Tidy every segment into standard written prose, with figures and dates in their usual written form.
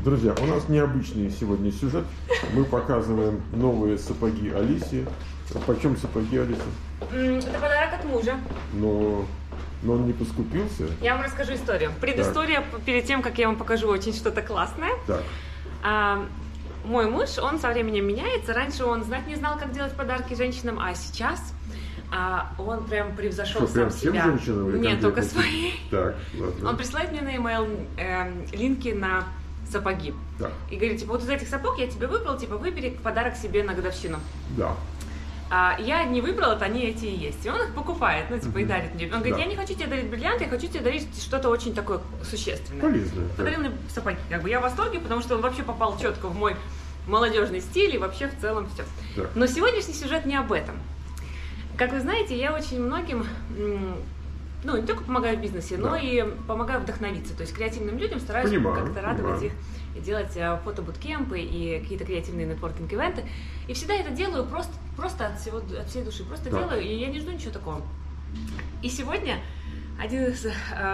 Друзья, у нас необычный сегодня сюжет. Мы показываем новые сапоги Алисе. Почем сапоги, Алиса? Это подарок от мужа. Но он не поскупился. Я вам расскажу историю. Предыстория перед тем, как я вам покажу очень что-то классное. Так. Мой муж, он со временем меняется. Раньше он знать не знал, как делать подарки женщинам, а сейчас он прям превзошел сам себя. Всем женщинам? Нет, только своей. Так, ладно. Он присылает мне на e-mail линки на сапоги. Так. И говорит, типа, вот из этих сапог я тебе выбрал, типа, выбери подарок себе на годовщину. Да. Я не выбрала, это они эти и есть. И он их покупает, ну, типа, и дарит мне. Он говорит, я не хочу тебе дарить бриллианты, я хочу тебе дарить что-то очень такое существенное. Полезное. Подарил мне сапоги. Как бы я в восторге, потому что он вообще попал четко в мой молодежный стиль и вообще в целом все. Так. Но сегодняшний сюжет не об этом. Как вы знаете, я очень многим, не только помогаю в бизнесе, но и помогаю вдохновиться. То есть креативным людям стараюсь как-то радовать их, и делать фото-буткемпы и какие-то креативные нетворкинг-ивенты. И всегда это делаю просто от всей души. Просто делаю, и я не жду ничего такого. И сегодня один из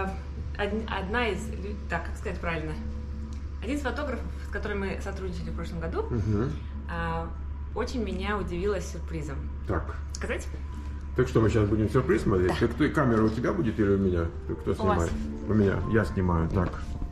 фотографов, с которым мы сотрудничали в прошлом году, очень меня удивила сюрпризом. Так. Сказать? Так что, мы сейчас будем сюрприз смотреть? Да. Так, камера у тебя будет или у меня? Кто снимает? вас. У меня. Я снимаю. Так.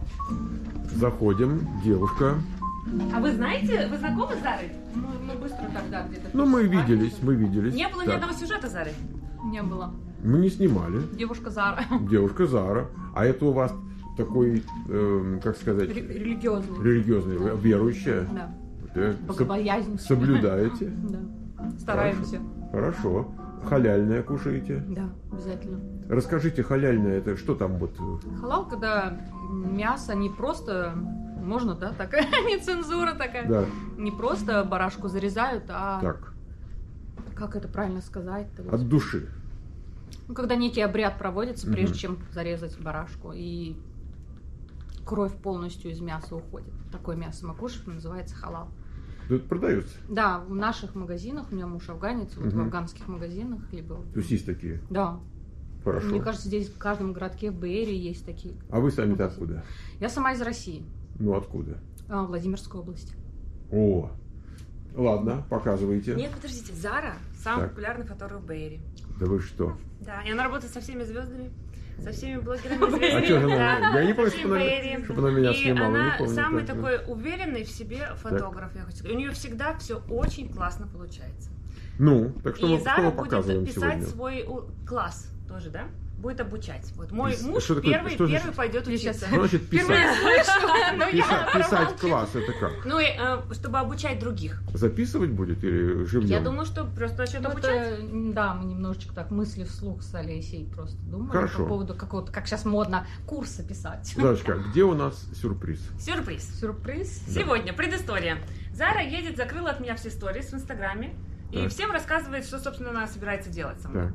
Заходим. Девушка. А вы знаете, вы знакомы с Зарой? Мы быстро тогда где-то... Ну, мы виделись. Не было ни одного сюжета Зары? Не было. Мы не снимали. Девушка Зара. Девушка Зара. А это у вас такой, как сказать... Религиозный. Верующая? Да. Богобоязнь. Соблюдаете? Да. Стараемся. Хорошо. Халяльное кушаете? Да, обязательно. Расскажите, халяльное, это что там вот? Халал, когда мясо не просто, можно, да, такая, не цензура такая. Да. Не просто барашку зарезают, а... Так. Как это правильно сказать-то? От души. Ну, когда некий обряд проводится, прежде чем зарезать барашку, и кровь полностью из мяса уходит. Такое мясо мы кушаем, называется халал. Это продается? Да, в наших магазинах, у меня муж афганец, вот в афганских магазинах либо... То есть такие? Да. Хорошо. Мне кажется, здесь в каждом городке в Бэйре есть такие. А вы сами-то откуда? Я сама из России. Ну, откуда? Владимирской области. О, ладно, показывайте. Нет, подождите, Зара самый популярный фотограф в Бэйре. Да вы что? Да, и она работает со всеми звездами, со всеми блогерами. А что же она? Я не помню, чтобы она меня снимала. И она самый такой уверенный в себе фотограф, я хочу сказать. У нее всегда все очень классно получается. Ну, так что и мы Зара показываем будет писать сегодня? свой класс тоже, да? Будет обучать. Вот мой муж что такое, первый пойдет учиться. Что значит писать? Писать класс, это как? Ну, чтобы обучать других. Записывать будет или живьем? Я думаю, что просто начнет обучать. Да, мы немножечко так мысли вслух с Олесей просто думаем. Хорошо. По поводу какого-то, как сейчас модно, курса писать. Зарочка, где у нас сюрприз? Сюрприз. Сегодня предыстория. Зара едет, закрыла от меня все сторис в Инстаграме и всем рассказывает, что, собственно, она собирается делать со мной. Так.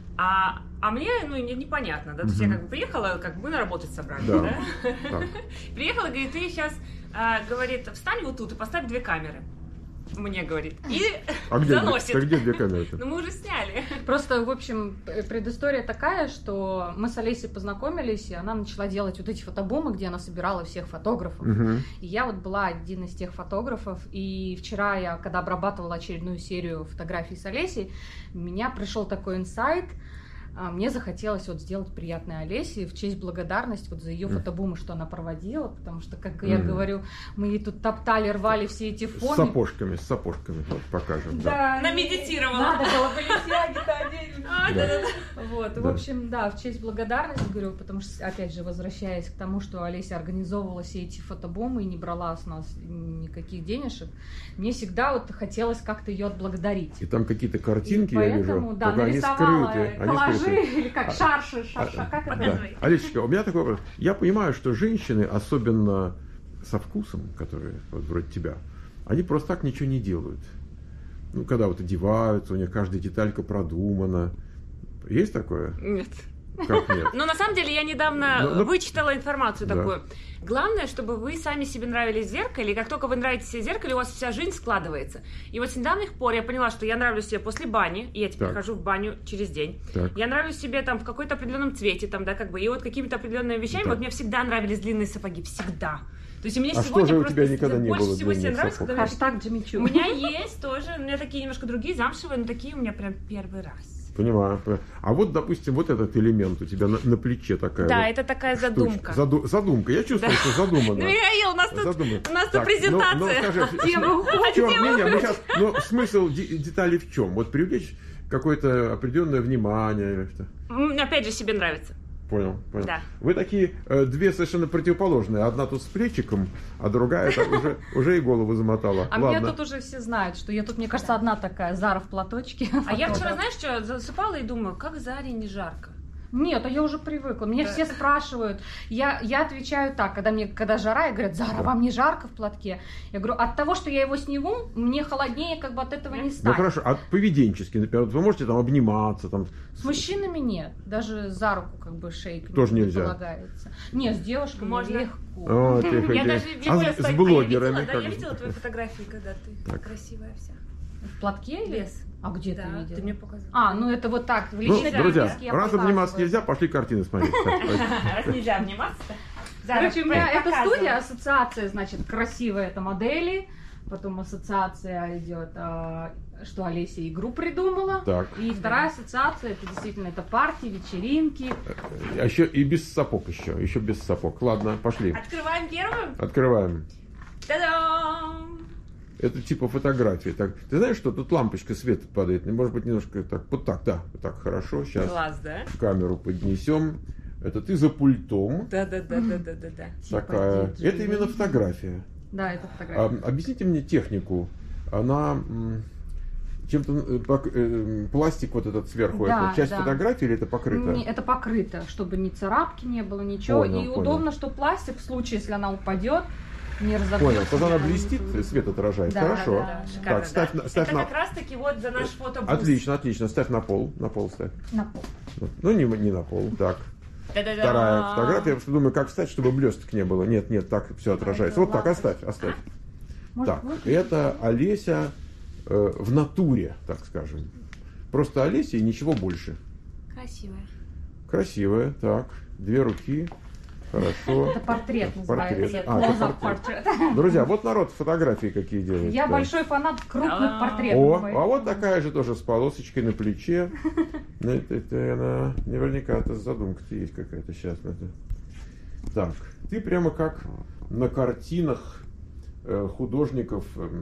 А мне, непонятно, да, то есть я как бы приехала, как бы мы на работать собрались, да? Приехала, говорит, ты сейчас, говорит, встань вот тут и поставь 2 камеры. Мне говорит. И заносит. А где 2 камеры? Ну, мы уже сняли. Просто, в общем, предыстория такая, что мы с Олесей познакомились, и она начала делать вот эти фотобомы, где она собирала всех фотографов. И я вот была один из тех фотографов, и вчера я, когда обрабатывала очередную серию фотографий с Олесей, у меня пришел такой инсайт. Мне захотелось вот сделать приятное Олесе в честь благодарности вот за ее фотобумы, что она проводила, потому что, как я говорю, мы ей тут топтали, рвали все эти фоны. С сапожками вот, покажем. Да, намедитировала. Надо было полетяги-то одеть. Вот, в общем, да, в честь благодарности, говорю, потому что, опять же, возвращаясь к тому, что Олеся организовывала все эти фотобомы и не брала с нас никаких денежек, мне всегда вот хотелось как-то ее отблагодарить. И там какие-то картинки, и поэтому, я вижу, да, только они скрыты. Коллажи, или как шарша, как это? Да. Алисочка, у меня такой вопрос. Я понимаю, что женщины, особенно со вкусом, которые вот вроде тебя, они просто так ничего не делают. Ну, когда вот одеваются, у них каждая деталька продумана. Есть такое? Нет. Как нет? Но на самом деле я недавно вычитала информацию такую. Главное, чтобы вы сами себе нравились в зеркале, и как только вы нравитесь себе в зеркале, у вас вся жизнь складывается. И вот с недавних пор я поняла, что я нравлюсь себе после бани, и я теперь хожу в баню через день. Так. Я нравлюсь себе там в какой-то определенном цвете, там, да, как бы, и вот какими-то определенными вещами. Вот мне всегда нравились длинные сапоги, всегда. То есть у меня а сегодня что же у просто тебя никогда не больше было всего себе нравится, сапог? когда... Хэштаг Джимми Чу. У меня есть тоже, у меня такие немножко другие, замшевые, но такие у меня прям первый раз. Понимаю. А вот, допустим, вот этот элемент у тебя на плече такая. Да, вот это такая задумка. Задумка. Я чувствую, что задумано. Ну, Михаил, у нас тут презентация. Мы сейчас, смысл деталей в чем? Вот привлечь какое-то определенное внимание. Опять же, себе нравится. Понял. Да. Вы такие две совершенно противоположные. Одна тут с плечиком, а другая уже и голову замотала. А меня тут уже все знают, что я тут, мне кажется, одна такая, Зара в платочке. А я вчера, знаешь, что, засыпала и думаю, как Заре не жарко. Нет, а я уже привыкла. Меня все спрашивают. Я отвечаю так, когда жара, и говорят: Зара, вам не жарко в платке? Я говорю: от того, что я его сниму, мне холоднее, как бы от этого не станет. Ну хорошо, а поведенчески, например, вы можете там обниматься? Там... С мужчинами нет. Даже за руку как бы шейк тоже не нельзя. Полагается. Нет, с девушками можно легко. Я даже с блогерами. Я видела твои фотографии, когда ты красивая вся. В платке или? Без. А где ты видела? Ты мне показывала. Ну это вот так, в личной друзья, раз обниматься нельзя, пошли картины смотреть. Раз нельзя обниматься. Короче, у меня эта студия, ассоциация, значит, красивые это модели, потом ассоциация идет, что Олеся игру придумала, и вторая ассоциация, это действительно это партии, вечеринки. А еще и без сапог еще без сапог. Ладно, пошли. Открываем первую? Открываем. Та-дам! Это типа фотографии. Так, ты знаешь, что тут лампочка света падает? Может быть, немножко так. Вот так, да. Вот так хорошо. Сейчас класс, да? Камеру поднесем. Это ты за пультом. Да. Такая. Это именно фотография. Да, это фотография. Объясните мне технику. Она чем-то пластик вот этот сверху. Да, это часть фотографии или это покрыто? Это покрыто, чтобы ни царапки не было, ничего. Понял. Удобно, что пластик в случае, если она упадет, не разобьется. Понял, когда она блестит, свет отражает. Хорошо. Да. Так, ставь это как раз таки вот за наш фотобуст. Отлично. Ставь на пол. На пол ставь. На пол. Ну, не на пол. Так. Вторая фотография. Я просто думаю, как встать, чтобы блесток не было. Нет, так все отражается. Вот так, оставь. Так, это Олеся в натуре, так скажем. Просто Олеся и ничего больше. Красивая. Так, две руки. Хорошо. Это портрет называется. Это портрет. Друзья, вот народ фотографии какие делает. Я большой фанат крупных портретов. А вот такая же тоже с полосочкой на плече. Это наверняка это задумка-то есть какая-то сейчас. Так, ты прямо как на картинах художников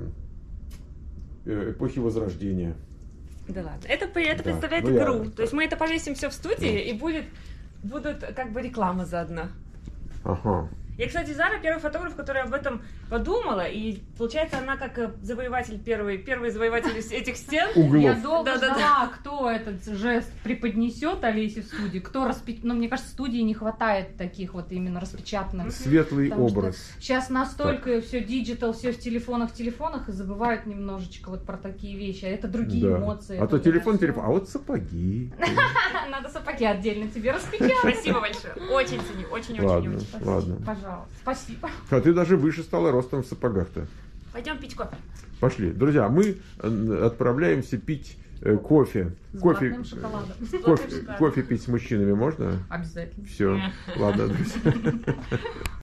эпохи Возрождения. Да ладно. Это представляет игру. То есть мы это повесим все в студии, и будут как бы реклама заодно. Ага. Я, кстати, Зара первый фотограф, который об этом подумала, и получается она как завоеватель, первый завоеватель этих стен. Углов. Я долго ждала, кто этот жест преподнесет Олесе в студии, кто мне кажется, в студии не хватает таких вот именно распечатанных. Светлый образ. Сейчас настолько все диджитал, все в телефонах, и забывают немножечко вот про такие вещи, а это другие эмоции. А то телефон, а вот сапоги. Надо сапоги отдельно тебе распечатать. Спасибо большое. Очень ценю, очень. Ладно. Пожалуйста, спасибо. А ты даже выше стала ростом в сапогах-то. Пойдем пить кофе. Пошли. Друзья, мы отправляемся пить кофе. Кофе пить с мужчинами можно? Обязательно. Все. Ладно, друзья.